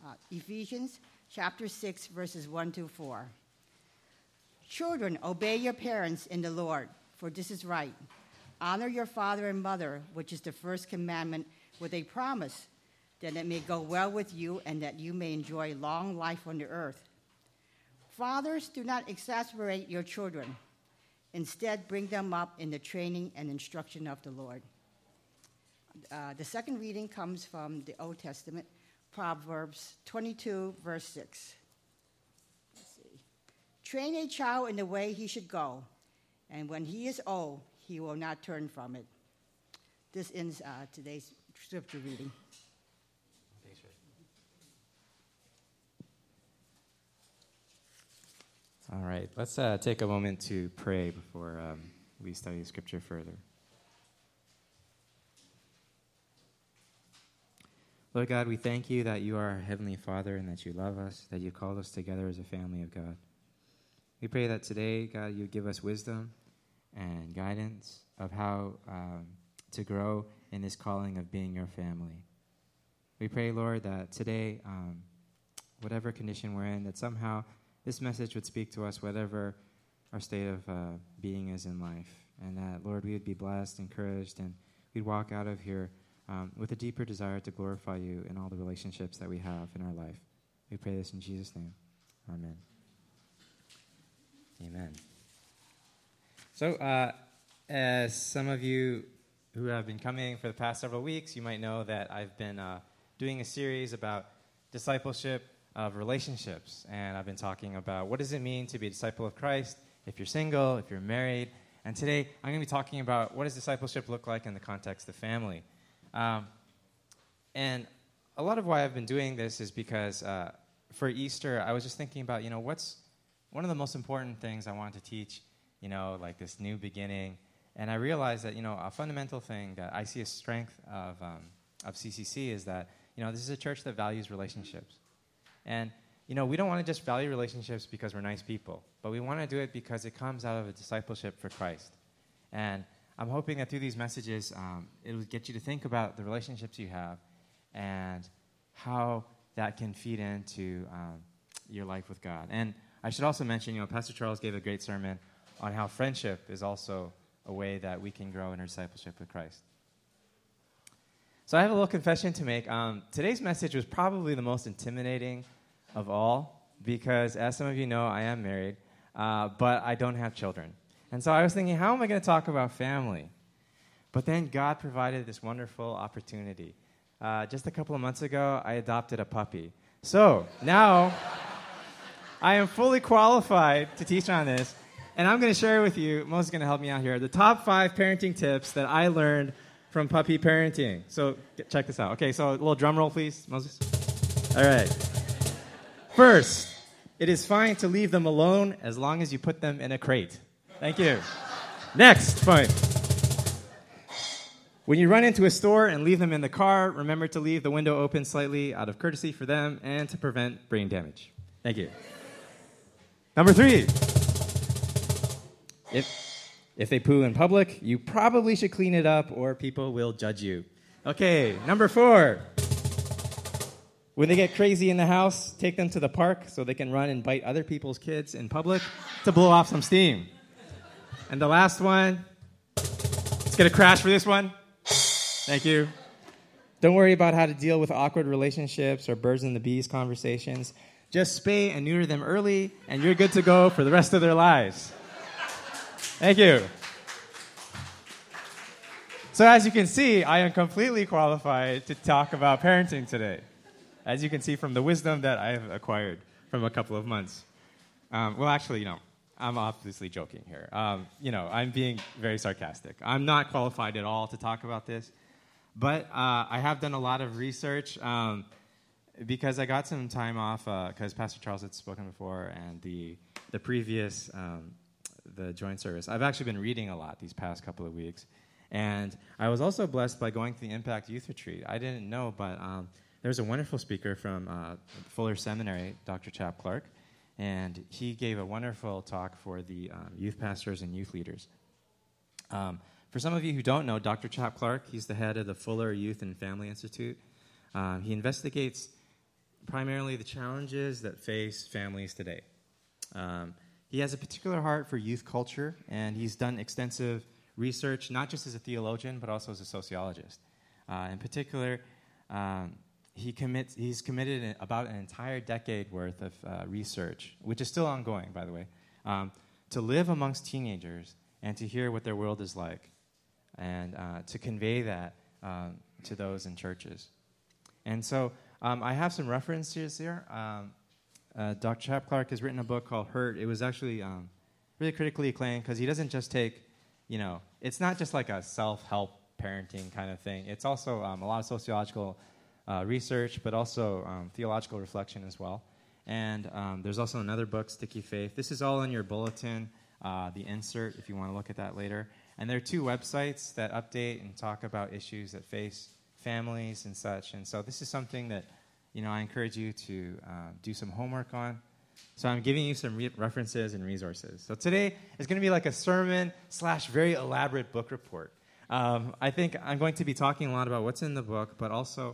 Ephesians chapter 6, verses 1 to 4. Children, obey your parents in the Lord, for this is right. Honor your father and mother, which is the first commandment, with a promise that it may go well with you and that you may enjoy long life on the earth. Fathers, do not exasperate your children. Instead, bring them up in the training and instruction of the Lord. The second reading comes from the Old Testament, Proverbs 22, verse 6. Let's see. Train a child in the way he should go, and when he is old, he will not turn from it. This ends today's scripture reading. Thanks, Ray. All right, let's take a moment to pray before we study scripture further. Lord God, we thank you that you are our Heavenly Father and that you love us, that you called us together as a family of God. We pray that today, God, you give us wisdom and guidance of how to grow in this calling of being your family. We pray, Lord, that today, whatever condition we're in, that somehow this message would speak to us, whatever our state of being is in life, and that, Lord, we would be blessed, encouraged, and we'd walk out of here with a deeper desire to glorify you in all the relationships that we have in our life. We pray this in Jesus' name. Amen. Amen. So, as some of you who have been coming for the past several weeks, you might know that I've been doing a series about discipleship of relationships. And I've been talking about what does it mean to be a disciple of Christ if you're single, if you're married. And today, I'm going to be talking about what does discipleship look like in the context of family. And a lot of why I've been doing this is because for Easter, I was just thinking about, what's one of the most important things I wanted to teach, like this new beginning. And I realized that, a fundamental thing that I see a strength of CCC is that, this is a church that values relationships. And, we don't want to just value relationships because we're nice people, but we want to do it because it comes out of a discipleship for Christ. And I'm hoping that through these messages, it will get you to think about the relationships you have and how that can feed into your life with God. And I should also mention, Pastor Charles gave a great sermon on how friendship is also a way that we can grow in our discipleship with Christ. So I have a little confession to make. Today's message was probably the most intimidating of all because, as some of you know, I am married, but I don't have children. And so I was thinking, how am I going to talk about family? But then God provided this wonderful opportunity. Just a couple of months ago, I adopted a puppy. So now I am fully qualified to teach on this. And I'm going to share with you, Moses is going to help me out here, the top 5 parenting tips that I learned from puppy parenting. So check this out. Okay, so a little drum roll, please, Moses. All right. First, it is fine to leave them alone as long as you put them in a crate. Thank you. Next point. When you run into a store and leave them in the car, remember to leave the window open slightly out of courtesy for them and to prevent brain damage. Thank you. Number 3. If they poo in public, you probably should clean it up or people will judge you. Okay, number 4. When they get crazy in the house, take them to the park so they can run and bite other people's kids in public to blow off some steam. And the last one, let's get a crash for this one. Thank you. Don't worry about how to deal with awkward relationships or birds and the bees conversations. Just spay and neuter them early, and you're good to go for the rest of their lives. Thank you. So as you can see, I am completely qualified to talk about parenting today, as you can see from the wisdom that I have acquired from a couple of months. I'm obviously joking here. I'm being very sarcastic. I'm not qualified at all to talk about this, but I have done a lot of research because I got some time off because Pastor Charles had spoken before and the previous the joint service. I've actually been reading a lot these past couple of weeks, and I was also blessed by going to the Impact Youth Retreat. I didn't know, but there was a wonderful speaker from Fuller Seminary, Dr. Chap Clark, and he gave a wonderful talk for the youth pastors and youth leaders. For some of you who don't know, Dr. Chap Clark, he's the head of the Fuller Youth and Family Institute. He investigates primarily the challenges that face families today. He has a particular heart for youth culture, and he's done extensive research, not just as a theologian, but also as a sociologist. In particular, he's committed about an entire decade worth of research, which is still ongoing, by the way, to live amongst teenagers and to hear what their world is like, and to convey that to those in churches. And so I have some references here. Dr. Chap Clark has written a book called Hurt. It was actually really critically acclaimed because he doesn't just take, it's not just like a self-help parenting kind of thing. It's also a lot of sociological research, but also theological reflection as well. And there's also another book, Sticky Faith. This is all in your bulletin, the insert, if you want to look at that later. And there are 2 websites that update and talk about issues that face families and such. And so this is something that, I encourage you to do some homework on. So I'm giving you some references and resources. So today is going to be like a sermon / very elaborate book report. I think I'm going to be talking a lot about what's in the book, but also,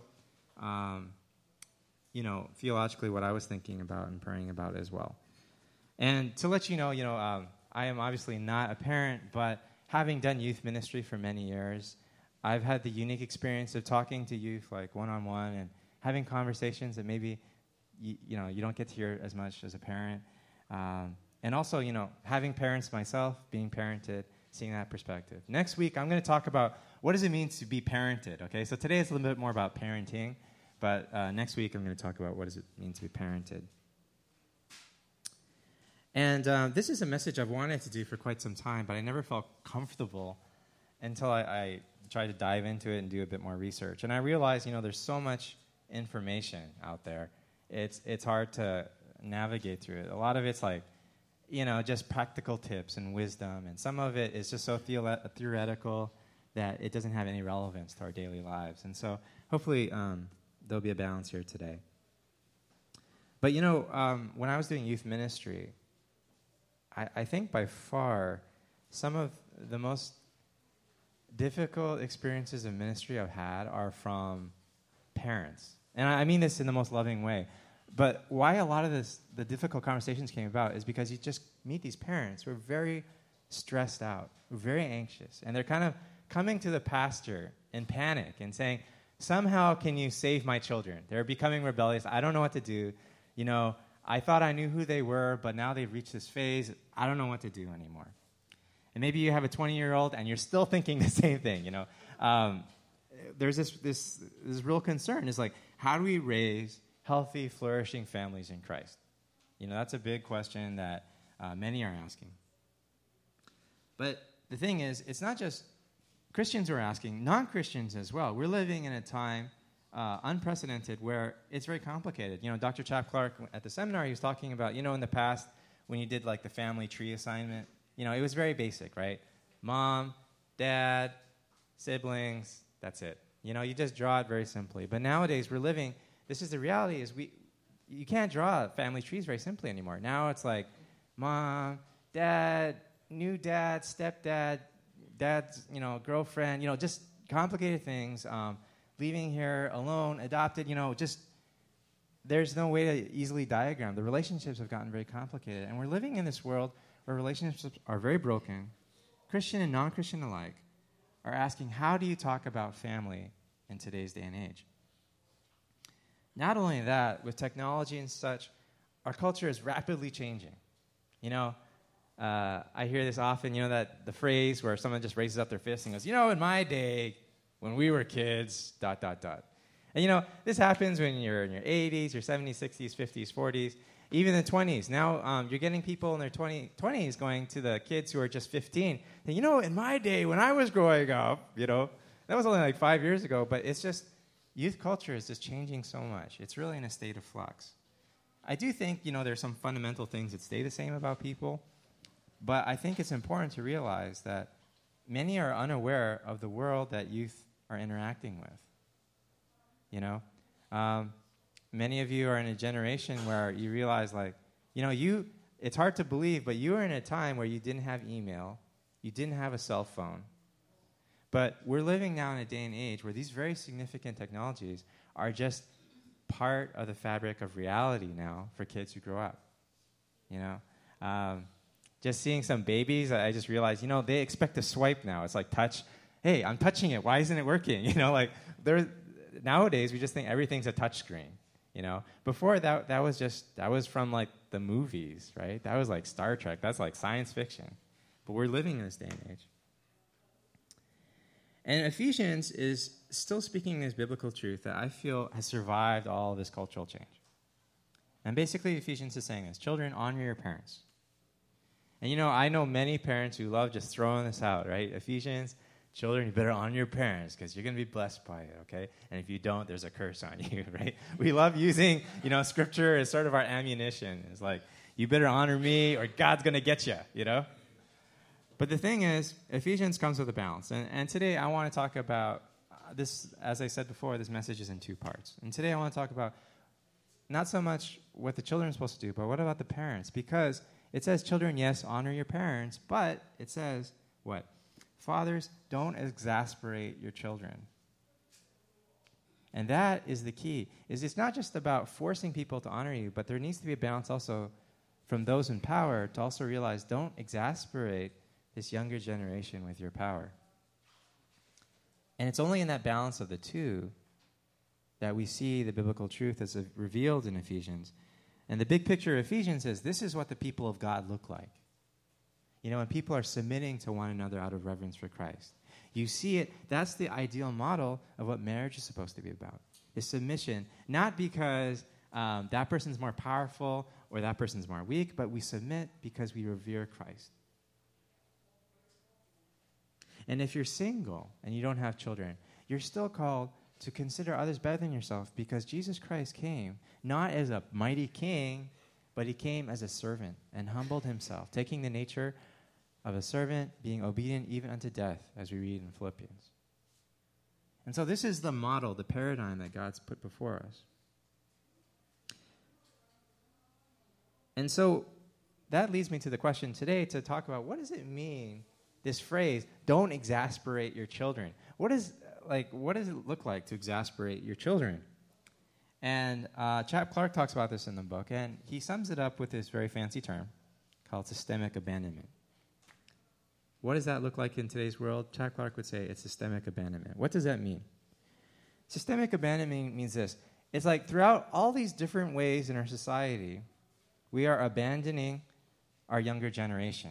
theologically what I was thinking about and praying about as well. And to let you know, I am obviously not a parent, but having done youth ministry for many years, I've had the unique experience of talking to youth like one-on-one and having conversations that maybe you don't get to hear as much as a parent. And also, having parents myself, being parented, seeing that perspective. Next week, I'm going to talk about what does it mean to be parented, okay? So today is a little bit more about parenting, but next week I'm going to talk about what does it mean to be parented. And this is a message I've wanted to do for quite some time, but I never felt comfortable until I tried to dive into it and do a bit more research. And I realized, there's so much information out there. It's hard to navigate through it. A lot of it's like, just practical tips and wisdom, and some of it is just so theoretical that it doesn't have any relevance to our daily lives. And so hopefully there'll be a balance here today. But, when I was doing youth ministry, I think by far some of the most difficult experiences of ministry I've had are from parents. And I mean this in the most loving way. But why a lot of the difficult conversations came about is because you just meet these parents who are very stressed out, who are very anxious, and they're kind of coming to the pastor in panic and saying, somehow can you save my children? They're becoming rebellious. I don't know what to do. I thought I knew who they were, but now they've reached this phase. I don't know what to do anymore. And maybe you have a 20-year-old and you're still thinking the same thing, There's this real concern. It's like, how do we raise healthy, flourishing families in Christ? That's a big question that many are asking. But the thing is, it's not just Christians who are asking, non-Christians as well. We're living in a time unprecedented where it's very complicated. Dr. Chap Clark at the seminar, he was talking about, in the past when you did like the family tree assignment, it was very basic, right? Mom, dad, siblings, that's it. You just draw it very simply. But nowadays we're living, this is the reality, is you can't draw family trees very simply anymore. Now it's like mom, dad, new dad, stepdad, dad's, girlfriend, just complicated things. Leaving here alone, adopted, just there's no way to easily diagram. The relationships have gotten very complicated. And we're living in this world where relationships are very broken. Christian and non-Christian alike are asking, how do you talk about family in today's day and age? Not only that, with technology and such, our culture is rapidly changing. I hear this often, that the phrase where someone just raises up their fist and goes, in my day, when we were kids, ... And, this happens when you're in your 80s, your 70s, 60s, 50s, 40s, even the 20s. Now you're getting people in their 20s going to the kids who are just 15. And, in my day, when I was growing up, that was only like 5 years ago, but it's just, youth culture is just changing so much. It's really in a state of flux. I do think, there's some fundamental things that stay the same about people, but I think it's important to realize that many are unaware of the world that youth are interacting with. Many of you are in a generation where you realize, it's hard to believe, but you were in a time where you didn't have email, you didn't have a cell phone. But we're living now in a day and age where these very significant technologies are just part of the fabric of reality now for kids who grow up. You know, just seeing some babies, I just realized, you know, they expect to swipe now. It's like touch. Hey, I'm touching it. Why isn't it working? You know, like nowadays we just think everything's a touch screen. You know, before that was from like the movies, right? That was like Star Trek. That's like science fiction. But we're living in this day and age. And Ephesians is still speaking this biblical truth that I feel has survived all of this cultural change. And basically, Ephesians is saying this: children, honor your parents. And you know, I know many parents who love just throwing this out, right? Ephesians, children, you better honor your parents because you're going to be blessed by it, okay? And if you don't, there's a curse on you, right? We love using, you know, Scripture as sort of our ammunition. It's like, you better honor me or God's going to get you, you know? But the thing is, Ephesians comes with a balance. And today I want to talk about this. As I said before, this message is in two parts. And today I want to talk about not so much what the children are supposed to do, but what about the parents? Because it says, children, yes, honor your parents, but it says, what? Fathers, don't exasperate your children. And that is the key. It's not just about forcing people to honor you, but there needs to be a balance also from those in power to also realize, don't exasperate this younger generation with your power. And it's only in that balance of the two that we see the biblical truth as revealed in Ephesians. And the big picture of Ephesians is, this is what the people of God look like. You know, when people are submitting to one another out of reverence for Christ. You see it, that's the ideal model of what marriage is supposed to be about. Is submission, not because that person's more powerful or that person's more weak, but we submit because we revere Christ. And if you're single and you don't have children, you're still called to consider others better than yourself because Jesus Christ came not as a mighty king, but he came as a servant and humbled himself, taking the nature of a servant, being obedient even unto death, as we read in Philippians. And so this is the model, the paradigm that God's put before us. And so that leads me to the question today to talk about, what does it mean, this phrase, don't exasperate your children? What does it look like to exasperate your children? And Chap Clark talks about this in the book, and he sums it up with this very fancy term called systemic abandonment. What does that look like in today's world? Chap Clark would say it's systemic abandonment. What does that mean? Systemic abandonment means this. It's like throughout all these different ways in our society, we are abandoning our younger generation.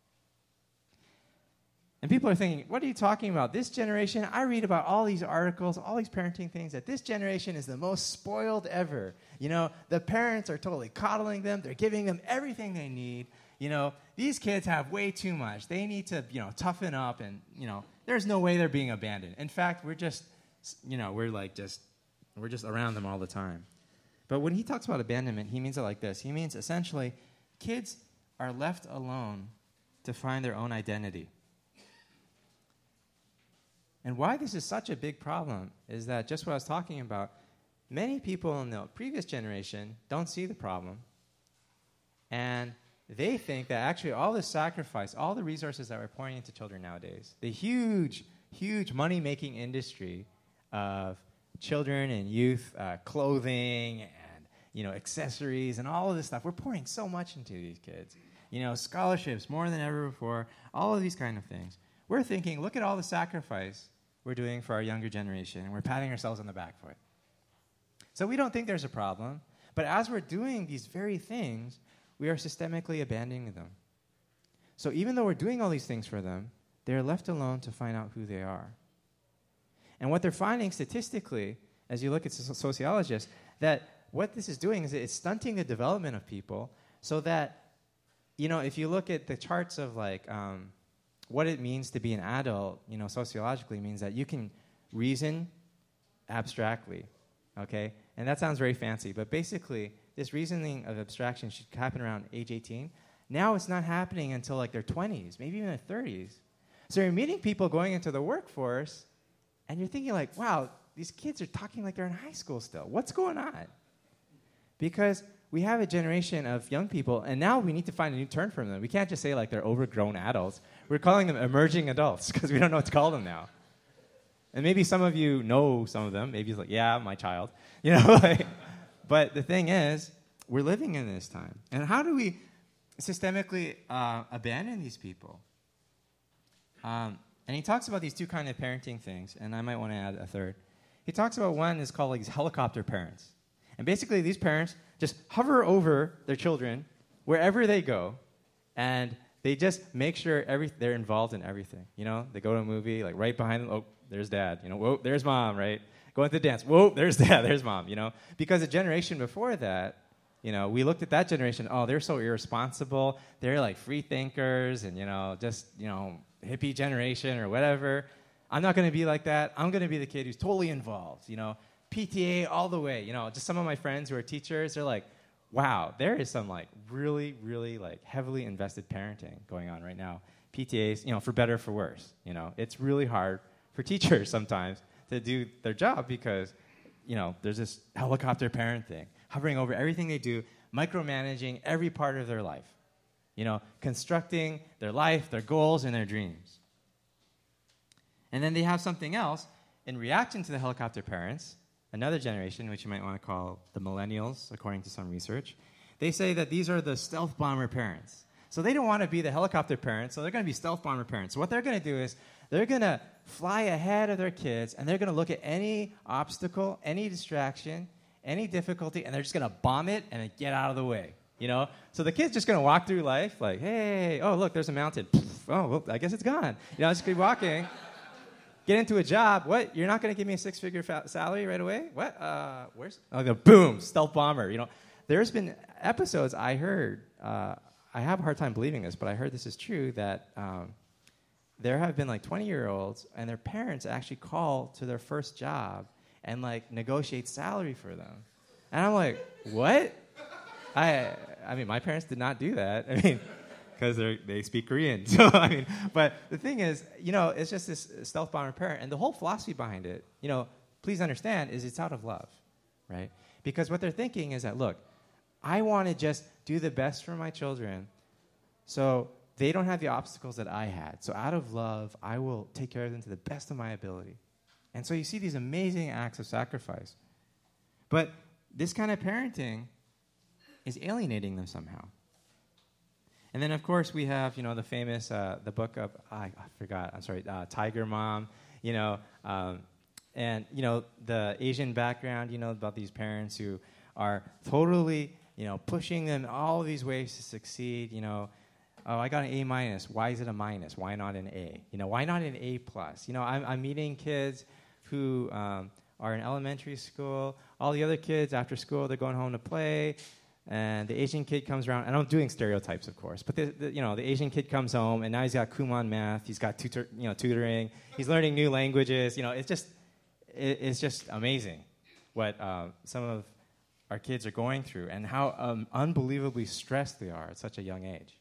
And people are thinking, what are you talking about? This generation, I read about all these articles, all these parenting things, that this generation is the most spoiled ever. You know, the parents are totally coddling them. They're giving them everything they need. You know, these kids have way too much. They need to, you know, toughen up and, you know, there's no way they're being abandoned. In fact, we're just, you know, we're just around them all the time. But when he talks about abandonment, he means it like this. He means essentially kids are left alone to find their own identity. And why this is such a big problem is that just what I was talking about, many people in the previous generation don't see the problem. And they think that actually all the sacrifice, all the resources that we're pouring into children nowadays, the huge, huge money-making industry of children and youth clothing and, you know, accessories and all of this stuff, we're pouring so much into these kids. You know, scholarships more than ever before, all of these kind of things. We're thinking, look at all the sacrifice we're doing for our younger generation, and we're patting ourselves on the back for it. So we don't think there's a problem, but as we're doing these very things, we are systemically abandoning them. So even though we're doing all these things for them, they're left alone to find out who they are. And what they're finding statistically, as you look at sociologists, that what this is doing is it's stunting the development of people so that, you know, if you look at the charts of like what it means to be an adult, you know, sociologically means that you can reason abstractly, okay? And that sounds very fancy, but basically this reasoning of abstraction should happen around age 18. Now it's not happening until like their 20s, maybe even their 30s. So you're meeting people going into the workforce, and you're thinking like, wow, these kids are talking like they're in high school still. What's going on? Because we have a generation of young people, and now we need to find a new term for them. We can't just say like they're overgrown adults. We're calling them emerging adults because we don't know what to call them now. And maybe some of you know some of them. Maybe it's like, yeah, my child. You know, like, But the thing is, we're living in this time. And how do we systemically abandon these people? And he talks about these two kind of parenting things, and I might want to add a third. He talks about one is called like helicopter parents. And basically these parents just hover over their children wherever they go, and they just make sure they're involved in everything. You know, they go to a movie, like right behind them, oh, there's dad. You know, whoa, there's mom, right? Going to the dance, whoa, there's dad, there's mom, you know? Because the generation before that, you know, we looked at that generation, oh, they're so irresponsible. They're like free thinkers and, you know, just, you know, hippie generation or whatever. I'm not going to be like that. I'm going to be the kid who's totally involved, you know, PTA all the way. You know, just some of my friends who are teachers, they're like, wow, there is some like really, really like heavily invested parenting going on right now. PTAs, you know, for better or for worse, you know. It's really hard for teachers sometimes to do their job because, you know, there's this helicopter parent thing, hovering over everything they do, micromanaging every part of their life, you know, constructing their life, their goals, and their dreams. And then they have something else in reaction to the helicopter parents, another generation, which you might want to call the millennials, according to some research. They say that these are the stealth bomber parents. So they don't want to be the helicopter parents, so they're going to be stealth bomber parents. So what they're going to do is they're going to fly ahead of their kids, and they're going to look at any obstacle, any distraction, any difficulty, and they're just going to bomb it and then get out of the way, you know? So the kid's just going to walk through life like, hey, oh, look, there's a mountain. Oh, well, I guess it's gone. You know, just keep walking. Get into a job. What? You're not going to give me a six-figure salary right away? What? Where's? Oh, boom, stealth bomber. You know, there's been episodes I heard. I have a hard time believing this, but I heard this is true that there have been like 20-year-olds and their parents actually call to their first job and like negotiate salary for them. And I'm like, what? I mean, my parents did not do that. I mean, because they speak Korean. So, I mean, but the thing is, you know, it's just this stealth bomber parent. And the whole philosophy behind it, you know, please understand, is it's out of love, right? Because what they're thinking is that, look, I want to just do the best for my children so they don't have the obstacles that I had. So out of love, I will take care of them to the best of my ability. And so you see these amazing acts of sacrifice. But this kind of parenting is alienating them somehow. And then, of course, we have, you know, the famous, the book of, I forgot, I'm sorry, Tiger Mom, you know, and, you know, the Asian background, you know, about these parents who are totally, you know, pushing them all these ways to succeed, you know. Oh, I got an A minus. Why is it a minus? Why not an A? You know, why not an A plus? You know, I'm meeting kids who are in elementary school. All the other kids after school, they're going home to play. And the Asian kid comes around, and I'm doing stereotypes, of course, but you know, the Asian kid comes home, and now he's got Kumon math, he's got tutoring, he's learning new languages. You know, it's just amazing what some of our kids are going through, and how unbelievably stressed they are at such a young age.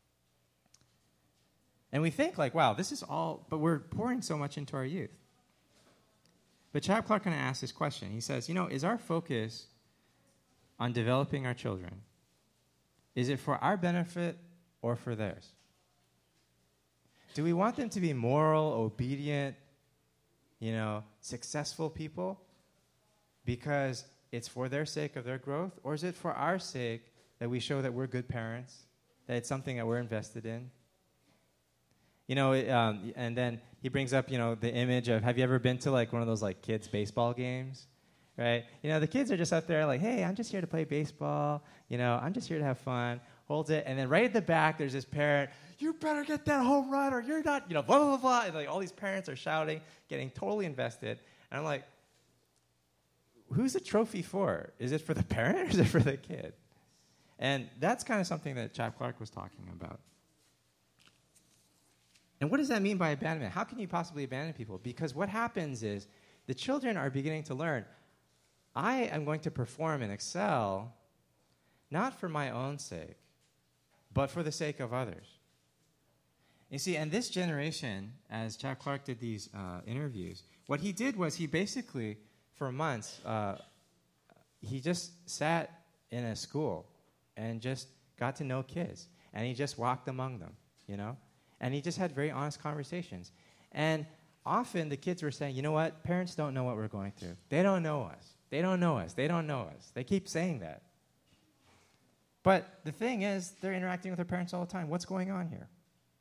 And we think like, wow, this is all, but we're pouring so much into our youth. But Chad Clark kind of asks this question. He says, you know, is our focus on developing our children, is it for our benefit or for theirs? Do we want them to be moral, obedient, you know, successful people because it's for their sake of their growth? Or is it for our sake that we show that we're good parents, that it's something that we're invested in? You know, and then he brings up, you know, the image of, have you ever been to like one of those like kids' baseball games? Right? You know, the kids are just out there like, hey, I'm just here to play baseball. You know, I'm just here to have fun. Holds it. And then right at the back, there's this parent, you better get that home run or you're not, you know, blah, blah, blah, blah. And like all these parents are shouting, getting totally invested. And I'm like, who's the trophy for? Is it for the parent or is it for the kid? And that's kind of something that Chad Clark was talking about. And what does that mean by abandonment? How can you possibly abandon people? Because what happens is the children are beginning to learn, I am going to perform and excel not for my own sake, but for the sake of others. You see, and this generation, as Chad Clark did these interviews, what he did was he basically, for months, he just sat in a school and just got to know kids. And he just walked among them, you know? And he just had very honest conversations. And often the kids were saying, you know what? Parents don't know what we're going through. They don't know us. They don't know us. They don't know us. They keep saying that. But the thing is, they're interacting with their parents all the time. What's going on here?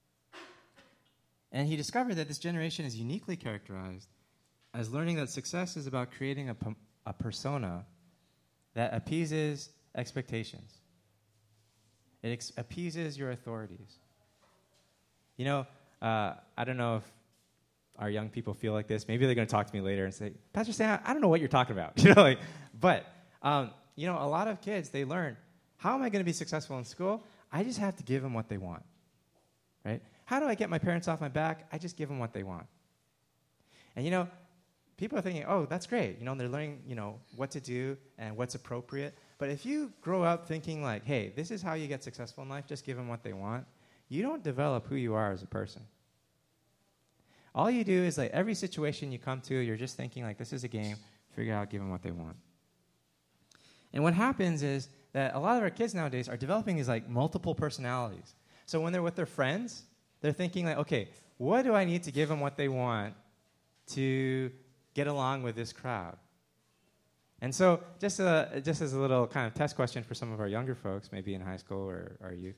And he discovered that this generation is uniquely characterized as learning that success is about creating a persona that appeases expectations. It appeases your authorities. You know, I don't know if our young people feel like this. Maybe they're going to talk to me later and say, Pastor Sam, I don't know what you're talking about. But a lot of kids, they learn, how am I going to be successful in school? I just have to give them what they want, right? How do I get my parents off my back? I just give them what they want. And, people are thinking, oh, that's great. They're learning, what to do and what's appropriate. But if you grow up thinking like, hey, this is how you get successful in life, just give them what they want, you don't develop who you are as a person. All you do is like every situation you come to, you're just thinking like, this is a game, figure out, give them what they want. And what happens is that a lot of our kids nowadays are developing these like multiple personalities. So when they're with their friends, they're thinking like, okay, what do I need to give them what they want to get along with this crowd? And so just as a little kind of test question for some of our younger folks, maybe in high school or our youth,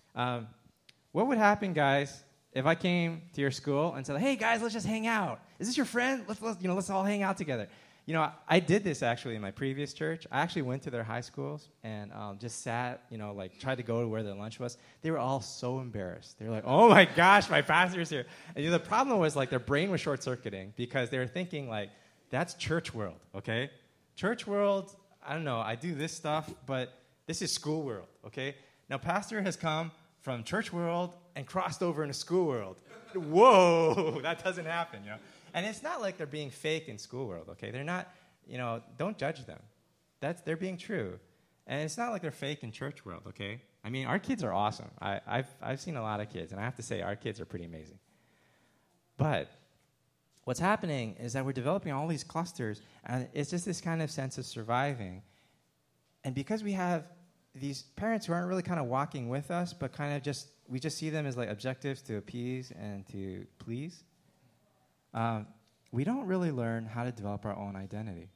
what would happen, guys, if I came to your school and said, hey, guys, let's just hang out. Is this your friend? Let's all hang out together. I did this actually in my previous church. I actually went to their high schools and just sat, tried to go to where their lunch was. They were all so embarrassed. They were like, oh my gosh, my pastor's here. And the problem was like their brain was short-circuiting because they were thinking like, that's church world, okay? Church world, I don't know, I do this stuff, but this is school world, okay? Now, pastor has come from church world and crossed over into school world. Whoa, that doesn't happen, And it's not like they're being fake in school world, okay? They're not, don't judge them. They're being true. And it's not like they're fake in church world, okay? I mean, our kids are awesome. I've seen a lot of kids, and I have to say, our kids are pretty amazing. But what's happening is that we're developing all these clusters, and it's just this kind of sense of surviving. And because we have these parents who aren't really kind of walking with us, but kind of we just see them as like objectives to appease and to please, we don't really learn how to develop our own identity.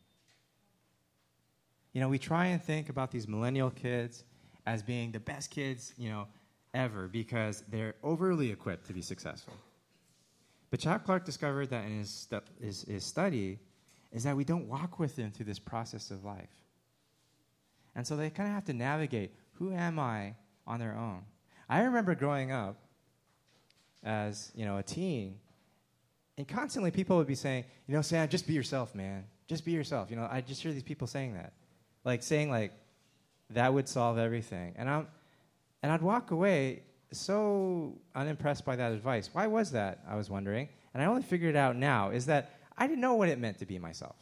We try and think about these millennial kids as being the best kids, ever because they're overly equipped to be successful. But Chap Clark discovered that in his study is that we don't walk with them through this process of life. And so they kind of have to navigate, who am I on their own? I remember growing up as, a teen, and constantly people would be saying, Sam, just be yourself, man. Just be yourself. I just hear these people saying that. Saying that would solve everything. And I'd walk away so unimpressed by that advice. Why was that, I was wondering. And I only figured it out now, is that I didn't know what it meant to be myself.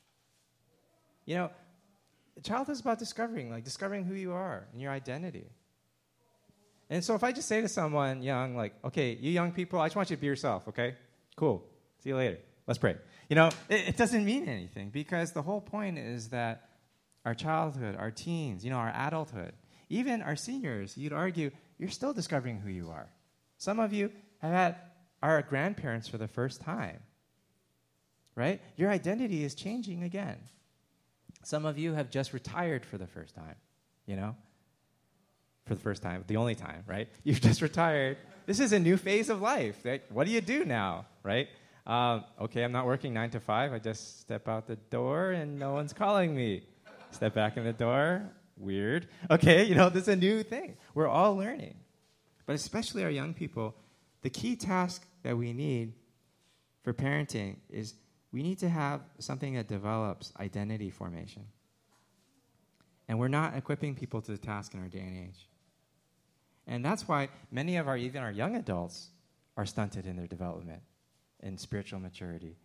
Childhood is about discovering who you are and your identity. And so if I just say to someone young, okay, you young people, I just want you to be yourself, okay? Cool. See you later. Let's pray. It doesn't mean anything because the whole point is that our childhood, our teens, our adulthood, even our seniors, you'd argue, you're still discovering who you are. Some of you are grandparents for the first time, right? Your identity is changing again. Some of you have just retired for the first time, For the first time, the only time, right? You've just retired. This is a new phase of life. Right? What do you do now, right? Okay, I'm not working 9 to 5. I just step out the door and no one's calling me. Step back in the door. Weird. Okay, this is a new thing. We're all learning. But especially our young people, the key task that we need for parenting is we need to have something that develops identity formation. And we're not equipping people to the task in our day and age. And that's why many of even our young adults are stunted in their development and spiritual maturity.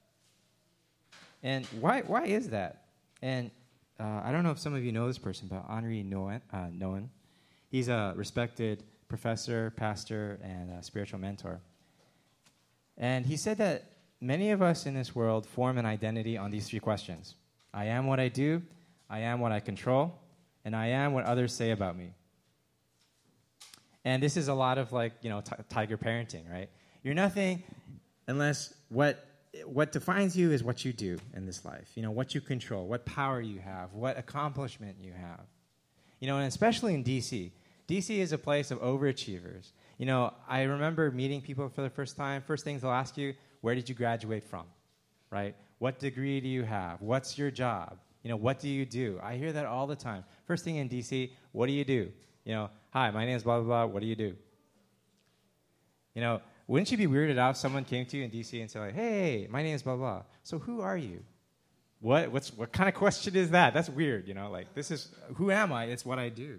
And why is that? And I don't know if some of you know this person, but Henri Nouwen. He's a respected professor, pastor, and a spiritual mentor. And he said that many of us in this world form an identity on these 3 questions. I am what I do, I am what I control, and I am what others say about me. And this is a lot of tiger parenting, right? You're nothing unless what what defines you is what you do in this life, what you control, what power you have, what accomplishment you have. And especially in D.C. D.C. is a place of overachievers. I remember meeting people for the first time. First things they'll ask you, where did you graduate from, right? What degree do you have? What's your job? What do you do? I hear that all the time. First thing in D.C., what do you do? Hi, my name is blah, blah, blah. What do you do? Wouldn't you be weirded out if someone came to you in D.C. and said, like, hey, my name is blah, blah. So who are you? What kind of question is that? That's weird, this is, who am I? It's what I do.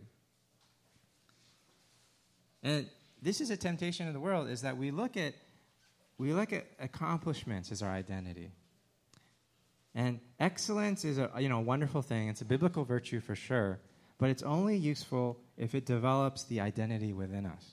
And this is a temptation in the world, is that we look at accomplishments as our identity. And excellence is a wonderful thing. It's a biblical virtue for sure, but it's only useful if it develops the identity within us.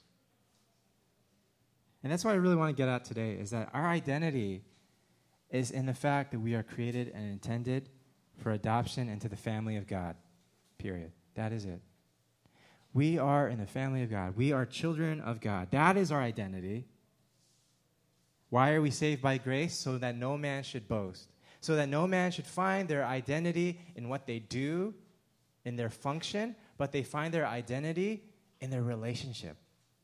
And that's what I really want to get at today, is that our identity is in the fact that we are created and intended for adoption into the family of God, period. That is it. We are in the family of God. We are children of God. That is our identity. Why are we saved by grace? So that no man should boast. So that no man should find their identity in what they do, in their function, but they find their identity in their relationship.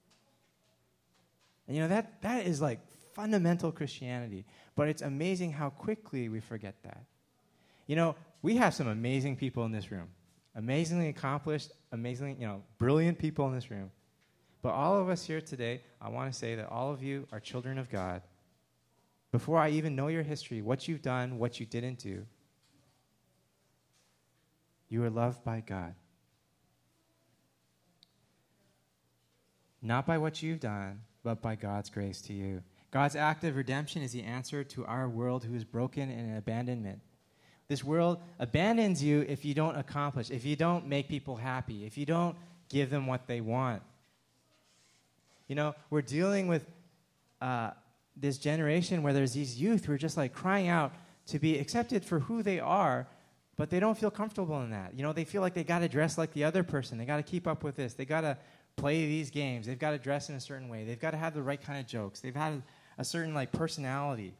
And that is like fundamental Christianity. But it's amazing how quickly we forget that. We have some amazing people in this room. Amazingly accomplished, amazingly, brilliant people in this room. But all of us here today, I want to say that all of you are children of God. Before I even know your history, what you've done, what you didn't do, you are loved by God. Not by what you've done, but by God's grace to you. God's act of redemption is the answer to our world who is broken and in abandonment. This world abandons you if you don't accomplish, if you don't make people happy, if you don't give them what they want. We're dealing with this generation where there's these youth who are just like crying out to be accepted for who they are, but they don't feel comfortable in that. They feel like they got to dress like the other person. They got to keep up with this. They got to play these games. They've got to dress in a certain way. They've got to have the right kind of jokes. They've had a certain personality.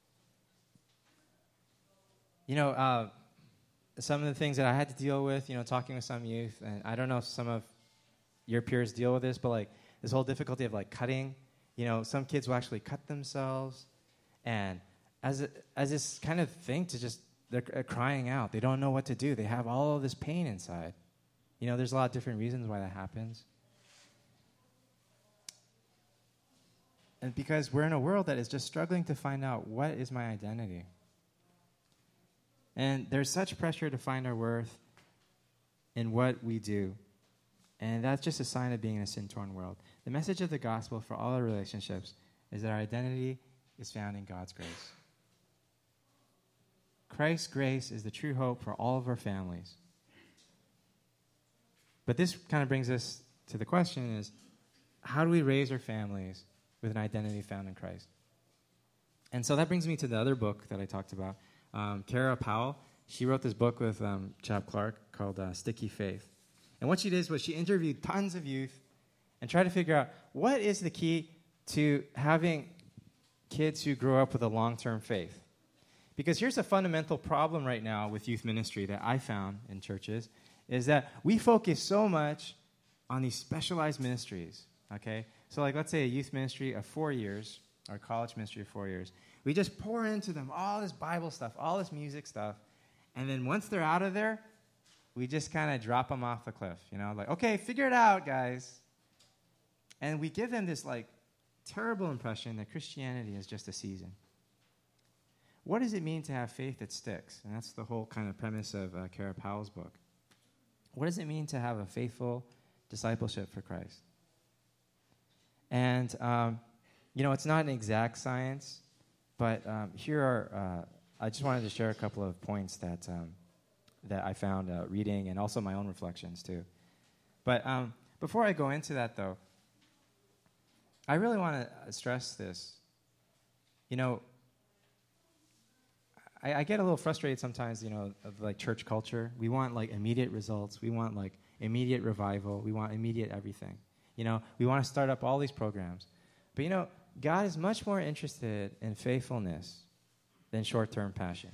Some of the things that I had to deal with, talking with some youth, and I don't know if some of your peers deal with this, but this whole difficulty of cutting. Some kids will actually cut themselves, and as this kind of thing to just, they're crying out. They don't know what to do. They have all of this pain inside. There's a lot of different reasons why that happens. And because we're in a world that is just struggling to find out, what is my identity? And there's such pressure to find our worth in what we do. And that's just a sign of being in a sin-torn world. The message of the gospel for all our relationships is that our identity is found in God's grace. Christ's grace is the true hope for all of our families. But this kind of brings us to the question is, how do we raise our families with an identity found in Christ? And so that brings me to the other book that I talked about. Kara Powell, she wrote this book with Chap Clark called Sticky Faith. And what she did was she interviewed tons of youth and tried to figure out what is the key to having kids who grow up with a long-term faith. Because here's a fundamental problem right now with youth ministry that I found in churches, is that we focus so much on these specialized ministries, okay? So let's say a youth ministry of 4 years, or a college ministry of 4 years. We just pour into them all this Bible stuff, all this music stuff, and then once they're out of there, we just kind of drop them off the cliff, okay, figure it out, guys. And we give them this terrible impression that Christianity is just a season. What does it mean to have faith that sticks? And that's the whole kind of premise of Kara Powell's book. What does it mean to have a faithful discipleship for Christ? And, it's not an exact science, but here are, I just wanted to share a couple of points that I found reading, and also my own reflections too. But before I go into that, though, I really want to stress this. I get a little frustrated sometimes, of church culture. We want immediate results. We want immediate revival. We want immediate everything. We want to start up all these programs. But God is much more interested in faithfulness than short-term passion.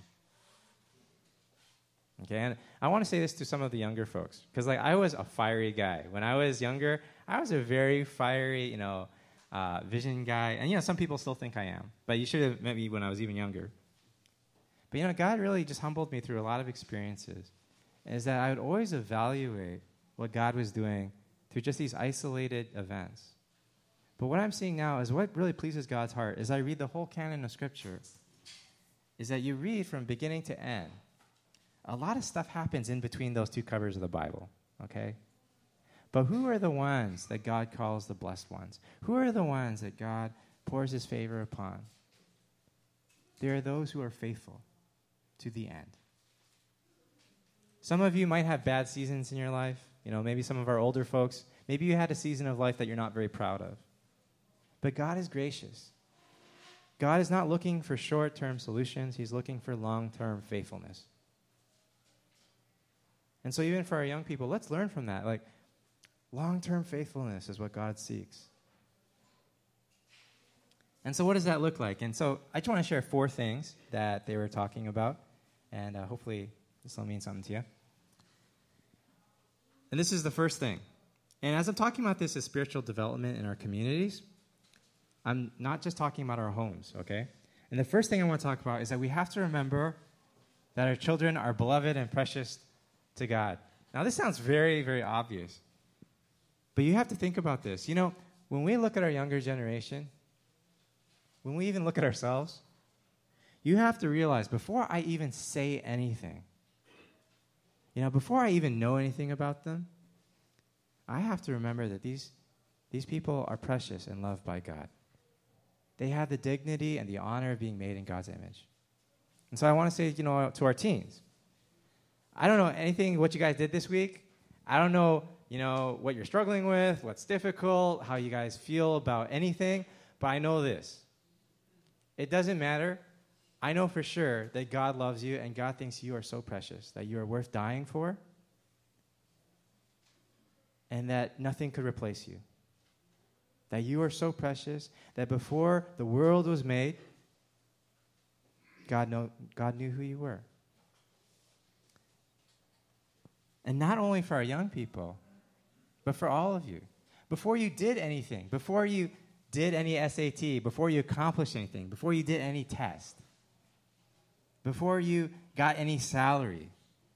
Okay, and I want to say this to some of the younger folks, because like I was a fiery guy. When I was younger, I was a very fiery, vision guy. And, some people still think I am, but you should have met me when I was even younger. But, God really just humbled me through a lot of experiences, is that I would always evaluate what God was doing through just these isolated events. But what I'm seeing now is what really pleases God's heart is I read the whole canon of Scripture, is that you read from beginning to end. A lot of stuff happens in between those two covers of the Bible, okay? But who are the ones that God calls the blessed ones? Who are the ones that God pours his favor upon? They are those who are faithful to the end. Some of you might have bad seasons in your life. Maybe some of our older folks, maybe you had a season of life that you're not very proud of. But God is gracious. God is not looking for short-term solutions. He's looking for long-term faithfulness. And so even for our young people, let's learn from that. Like, long-term faithfulness is what God seeks. And so what does that look like? And so I just want to share 4 things that they were talking about, and hopefully this will mean something to you. And this is the first thing. And as I'm talking about this as spiritual development in our communities, I'm not just talking about our homes, okay? And the first thing I want to talk about is that we have to remember that our children are beloved and precious to God. Now, this sounds very, very obvious. But you have to think about this. When we look at our younger generation, when we even look at ourselves, you have to realize before I even say anything, before I even know anything about them, I have to remember that these people are precious and loved by God. They have the dignity and the honor of being made in God's image. And so I want to say, to our teens, I don't know anything what you guys did this week. I don't know, what you're struggling with, what's difficult, how you guys feel about anything, but I know this. It doesn't matter. I know for sure that God loves you and God thinks you are so precious, that you are worth dying for, and that nothing could replace you. That you are so precious that before the world was made, God knew who you were. And not only for our young people, but for all of you. Before you did anything, before you did any SAT, before you accomplished anything, before you did any test, before you got any salary,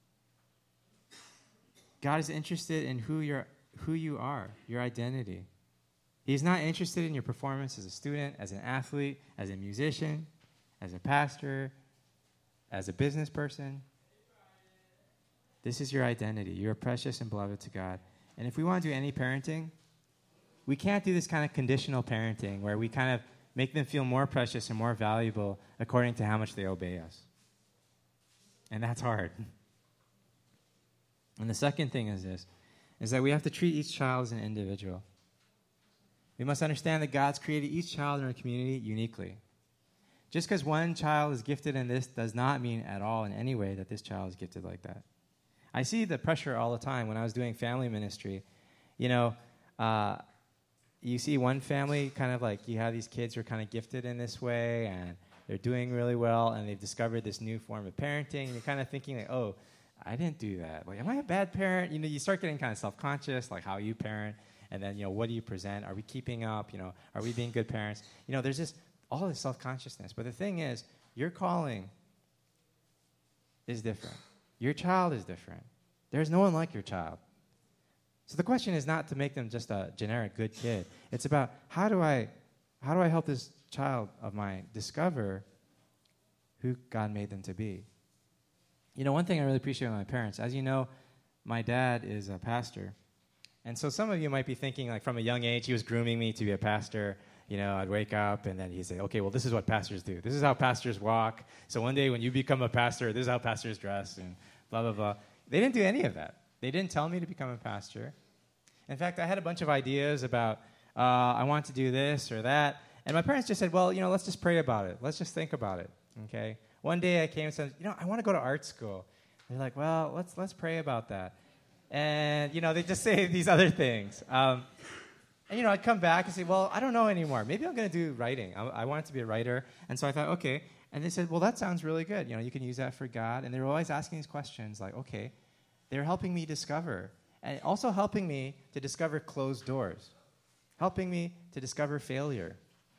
God is interested in who you are, your identity. He's not interested in your performance as a student, as an athlete, as a musician, as a pastor, as a business person. This is your identity. You're precious and beloved to God. And if we want to do any parenting, we can't do this kind of conditional parenting where we kind of make them feel more precious and more valuable according to how much they obey us. And that's hard. And the second thing is this, is that we have to treat each child as an individual. We must understand that God's created each child in our community uniquely. Just because one child is gifted in this does not mean at all in any way that this child is gifted like that. I see the pressure all the time when I was doing family ministry. You see one family kind of like you have these kids who are kind of gifted in this way and they're doing really well and they've discovered this new form of parenting. And you're kind of thinking like, oh, I didn't do that. Like, am I a bad parent? You start getting kind of self-conscious, like how you parent. And then, what do you present? Are we keeping up? Are we being good parents? There's just all this self-consciousness. But the thing is, your calling is different. Your child is different. There's no one like your child. So the question is not to make them just a generic good kid. It's about how do I help this child of mine discover who God made them to be? One thing I really appreciate with my parents, as you know, my dad is a pastor. And so some of you might be thinking, like from a young age, he was grooming me to be a pastor. I'd wake up and then he'd say, okay, well, this is what pastors do. This is how pastors walk. So one day when you become a pastor, this is how pastors dress and blah, blah, blah. They didn't do any of that. They didn't tell me to become a pastor. In fact, I had a bunch of ideas about I want to do this or that. And my parents just said, well, let's just pray about it. Let's just think about it, okay? One day I came and said, I want to go to art school. They're like, well, let's pray about that. And, they just say these other things. And, I'd come back and say, well, I don't know anymore. Maybe I'm going to do writing. I wanted to be a writer. And so I thought, okay. And they said, well, that sounds really good. You can use that for God. And they were always asking these questions like, okay, they're helping me discover, and also helping me to discover closed doors, helping me to discover failure.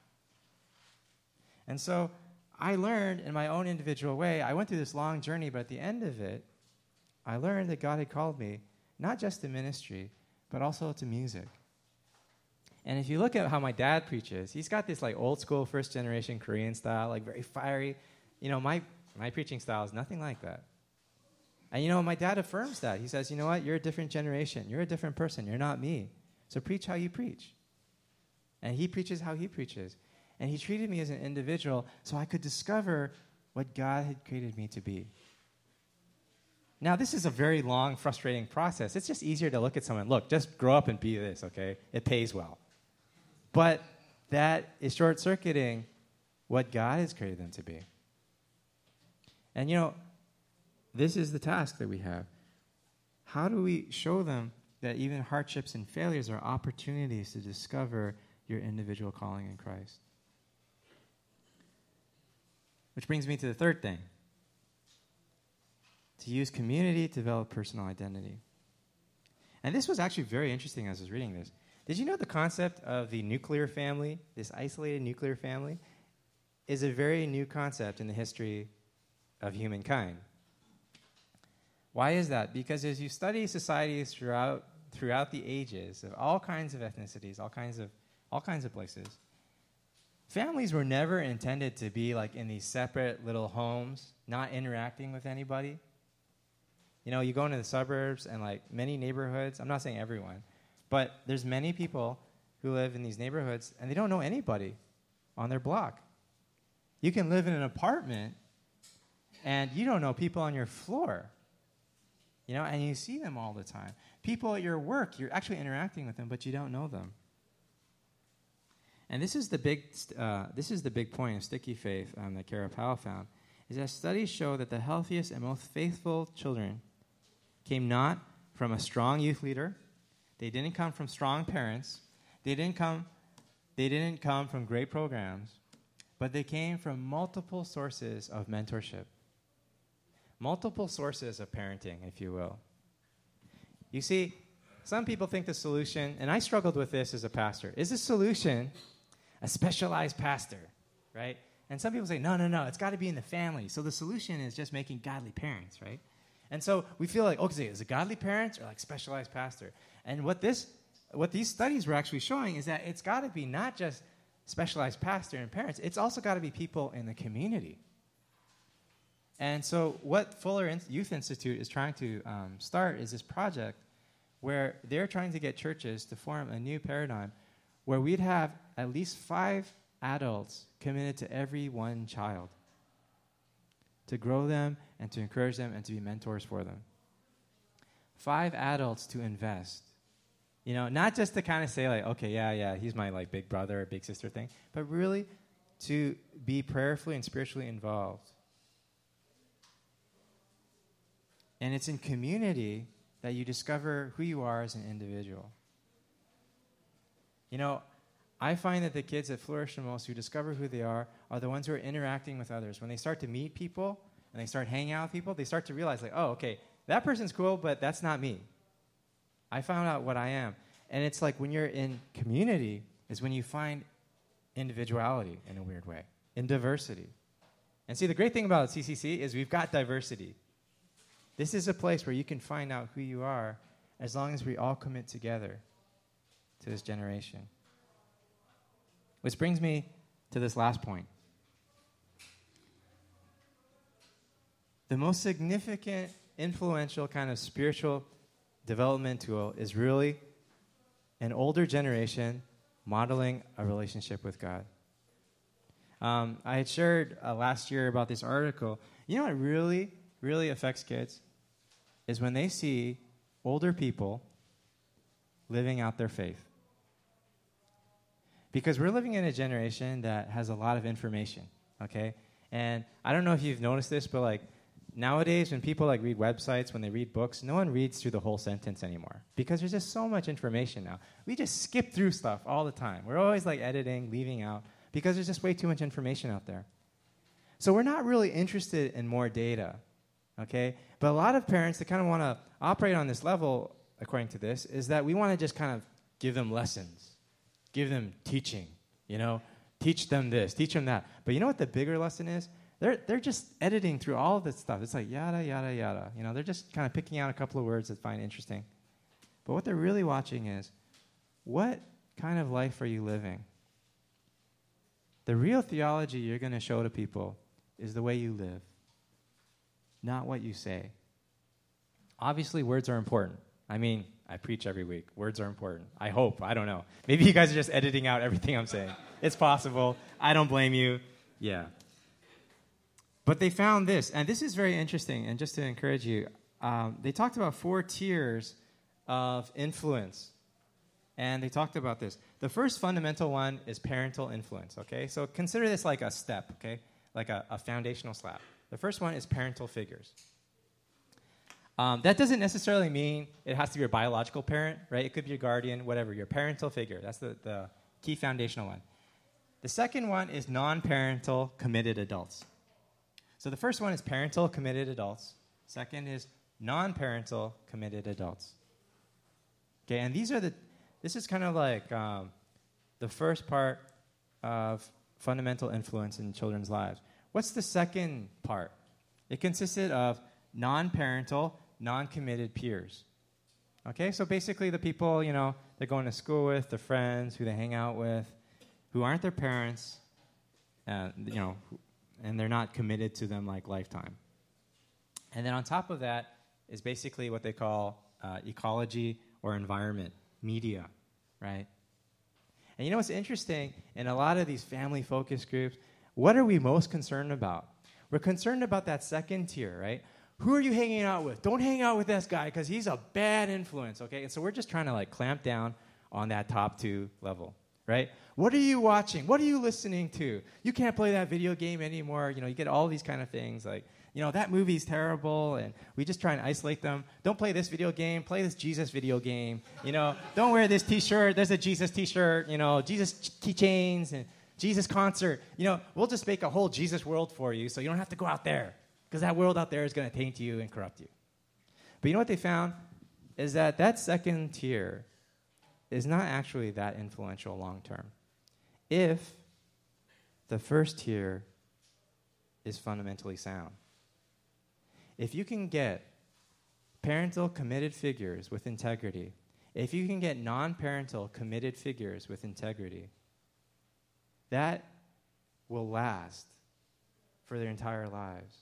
And so I learned in my own individual way, I went through this long journey, but at the end of it, I learned that God had called me not just to ministry, but also to music. And if you look at how my dad preaches, he's got this like old school first generation Korean style, like very fiery. My preaching style is nothing like that. And my dad affirms that. He says, you know what, you're a different generation. You're a different person. You're not me. So preach how you preach. And he preaches how he preaches. And he treated me as an individual so I could discover what God had created me to be. Now, this is a very long, frustrating process. It's just easier to look at someone, look, just grow up and be this, okay? It pays well. But that is short-circuiting what God has created them to be. And, this is the task that we have. How do we show them that even hardships and failures are opportunities to discover your individual calling in Christ? Which brings me to the third thing. To use community to develop personal identity. And this was actually very interesting as I was reading this. Did you know the concept of the nuclear family, this isolated nuclear family, is a very new concept in the history of humankind? Why is that? Because as you study societies throughout the ages of all kinds of ethnicities, all kinds of places, families were never intended to be like in these separate little homes, not interacting with anybody. You go into the suburbs and like many neighborhoods, I'm not saying everyone, but there's many people who live in these neighborhoods and they don't know anybody on their block. You can live in an apartment and you don't know people on your floor, and you see them all the time. People at your work, you're actually interacting with them, but you don't know them. And this is the big point of Sticky Faith that Kara Powell found, is that studies show that the healthiest and most faithful children came not from a strong youth leader. They didn't come from strong parents. They didn't come from great programs, but they came from multiple sources of mentorship, multiple sources of parenting, if you will. You see, some people think the solution, and I struggled with this as a pastor, is the solution a specialized pastor, right? And some people say, no, it's got to be in the family. So the solution is just making godly parents, right? And so we feel like, okay, is it godly parents or like specialized pastor? And what these studies were actually showing is that it's got to be not just specialized pastor and parents, it's also got to be people in the community. And so what Fuller Youth Institute is trying to start is this project where they're trying to get churches to form a new paradigm where we'd have at least 5 adults committed to every one child, to grow them and to encourage them and to be mentors for them. 5 adults to invest. Not just to kind of say like, okay, yeah, he's my like big brother or big sister thing, but really to be prayerfully and spiritually involved. And it's in community that you discover who you are as an individual. I find that the kids that flourish the most, who discover who they are the ones who are interacting with others. When they start to meet people and they start hanging out with people, they start to realize like, oh, okay, that person's cool, but that's not me. I found out what I am. And it's like when you're in community is when you find individuality in a weird way, in diversity. And see, the great thing about CCC is we've got diversity. This is a place where you can find out who you are as long as we all commit together to this generation. Which brings me to this last point. The most significant, influential kind of spiritual development tool is really an older generation modeling a relationship with God. I had shared last year about this article. You know what really, really affects kids? Is when they see older people living out their faith. Because we're living in a generation that has a lot of information, okay? And I don't know if you've noticed this, but like nowadays when people like read websites, when they read books, no one reads through the whole sentence anymore because there's just so much information now. We just skip through stuff all the time. We're always like editing, leaving out because there's just way too much information out there. So we're not really interested in more data, okay? But a lot of parents that kind of want to operate on this level, according to this, is that we want to just kind of give them lessons, give them teaching, teach them this, teach them that. But you know what the bigger lesson is? They're just editing through all of this stuff. It's like yada, yada, yada. They're just kind of picking out a couple of words that find interesting. But what they're really watching is, what kind of life are you living? The real theology you're going to show to people is the way you live, not what you say. Obviously, words are important. I mean, I preach every week. Words are important. I hope. I don't know. Maybe you guys are just editing out everything I'm saying. It's possible. I don't blame you. Yeah. But they found this, and this is very interesting, and just to encourage you, they talked about 4 tiers of influence, and they talked about this. The first fundamental one is parental influence, okay? So consider this like a step, okay? Like a foundational slab. The first one is parental figures. That doesn't necessarily mean it has to be your biological parent, right? It could be your guardian, whatever, your parental figure. That's the key foundational one. The second one is non-parental committed adults. So the first one is parental committed adults. Second is non-parental committed adults. Okay, and this is kind of like the first part of fundamental influence in children's lives. What's the second part? It consisted of non-parental, non-committed peers. Okay, so basically the people, they're going to school with, the friends who they hang out with, who aren't their parents, and they're not committed to them like lifetime. And then on top of that is basically what they call ecology or environment, media, right? And you know what's interesting? In a lot of these family focus groups, what are we most concerned about? We're concerned about that second tier, right? Who are you hanging out with? Don't hang out with this guy because he's a bad influence, okay? And so we're just trying to clamp down on that top 2 level, right? What are you watching? What are you listening to? You can't play that video game anymore. You get all these kind of things like, that movie's terrible, and we just try and isolate them. Don't play this video game. Play this Jesus video game. Don't wear this T-shirt. There's a Jesus T-shirt. Jesus keychains and Jesus concert. We'll just make a whole Jesus world for you so you don't have to go out there because that world out there is going to taint you and corrupt you. But you know what they found is that second tier is not actually that influential long term if the first tier is fundamentally sound. If you can get parental committed figures with integrity, if you can get non-parental committed figures with integrity, that will last for their entire lives.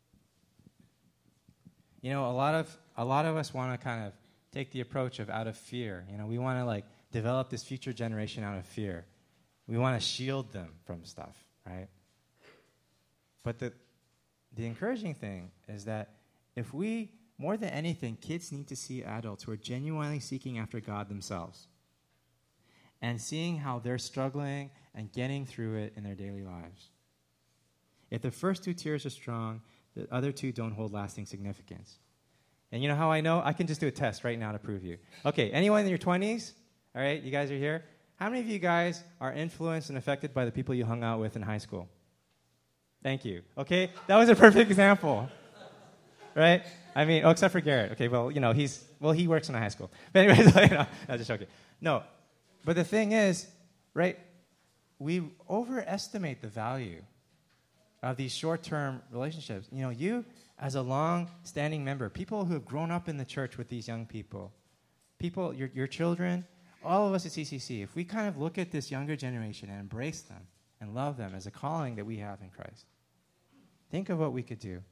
A lot of us want to kind of take the approach of out of fear. We want to develop this future generation out of fear. We want to shield them from stuff, right? But the encouraging thing is that if we, more than anything, kids need to see adults who are genuinely seeking after God themselves and seeing how they're struggling and getting through it in their daily lives. If the first 2 tiers are strong, the other 2 don't hold lasting significance. And you know how I know? I can just do a test right now to prove you. Okay, anyone in your 20s? All right, you guys are here? How many of you guys are influenced and affected by the people you hung out with in high school? Thank you. Okay, that was a perfect example. Right? I mean, except for Garrett. Okay, well, he works in a high school. But anyways, I'm just joking. No, but the thing is, right, we overestimate the value of these short-term relationships. You, as a long-standing member, people who have grown up in the church with these young people, your children, all of us at CCC, if we kind of look at this younger generation and embrace them and love them as a calling that we have in Christ, think of what we could do.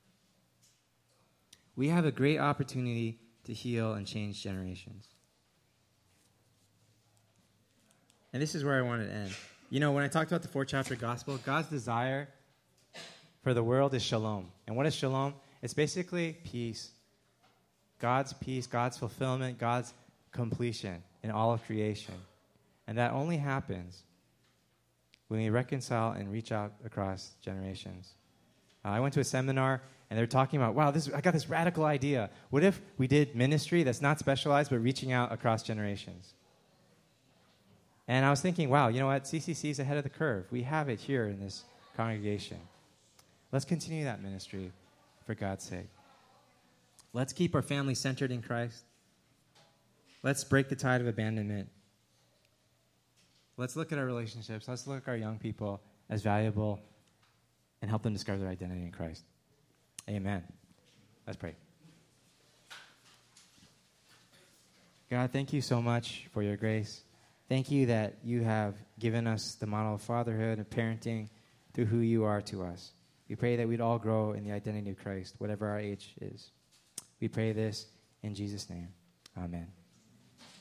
We have a great opportunity to heal and change generations. And this is where I want to end. When I talked about the 4-chapter gospel, God's desire for the world is shalom. And what is shalom? It's basically peace, God's fulfillment, God's completion in all of creation. And that only happens when we reconcile and reach out across generations. I went to a seminar, and they're talking about, wow, I got this radical idea. What if we did ministry that's not specialized, but reaching out across generations? And I was thinking, wow, you know what? CCC is ahead of the curve. We have it here in this congregation. Let's continue that ministry for God's sake. Let's keep our family centered in Christ. Let's break the tide of abandonment. Let's look at our relationships. Let's look at our young people as valuable and help them discover their identity in Christ. Amen. Let's pray. God, thank you so much for your grace. Thank you that you have given us the model of fatherhood and parenting through who you are to us. We pray that we'd all grow in the identity of Christ, whatever our age is. We pray this in Jesus' name. Amen.